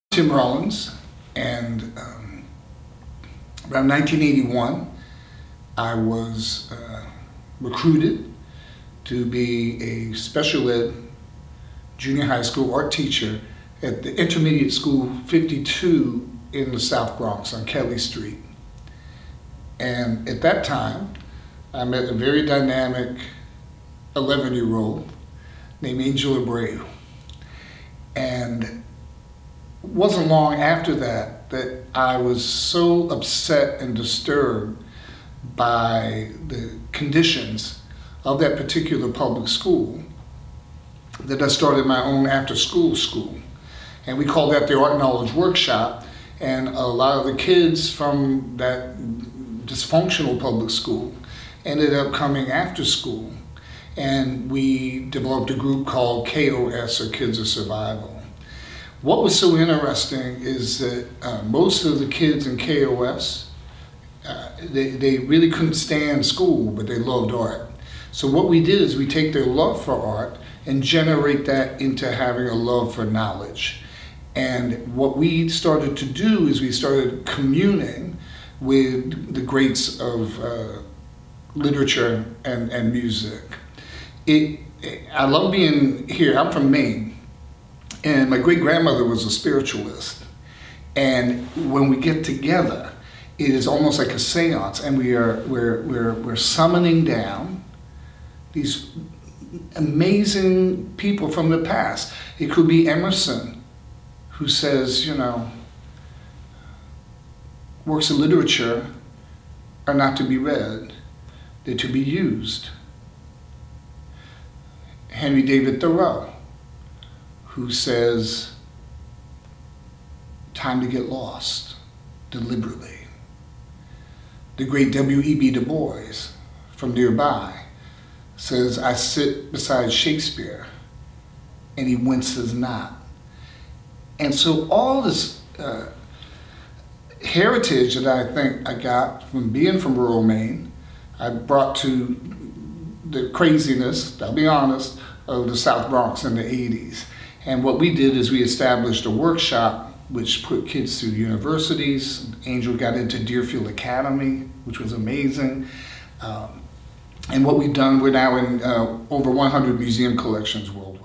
Tim Rollins, and around 1981, I was recruited to be a special ed junior high school art teacher at the Intermediate School 52 in the South Bronx on Kelly Street. And at that time, I met a very dynamic 11-year-old named Angel Abreu. And it wasn't long after that that I was so upset and disturbed by the conditions of that particular public school that I started my own after-school school. And we called that the Art Knowledge Workshop. And a lot of the kids from that dysfunctional public school ended up coming after school. And we developed a group called KOS, or Kids of Survival. What was so interesting is that most of the kids in KOS, they really couldn't stand school, but they loved art. So what we did is we take their love for art and generate that into having a love for knowledge. And what we started to do is we started communing with the greats of literature and music. I love being here. I'm from Maine. And my great-grandmother was a spiritualist. And when we get together, it is almost like a seance, and we're summoning down these amazing people from the past. It could be Emerson, who says, works of literature are not to be read, they're to be used. Henry David Thoreau, who says, time to get lost deliberately. The great W.E.B. Du Bois from nearby says, I sit beside Shakespeare and he winces not. And so all this heritage that I think I got from being from rural Maine, I brought to the craziness, I'll be honest, of the South Bronx in the 80s. And what we did is we established a workshop which put kids through universities. Angel got into Deerfield Academy, which was amazing. And what we've done, we're now in over 100 museum collections worldwide.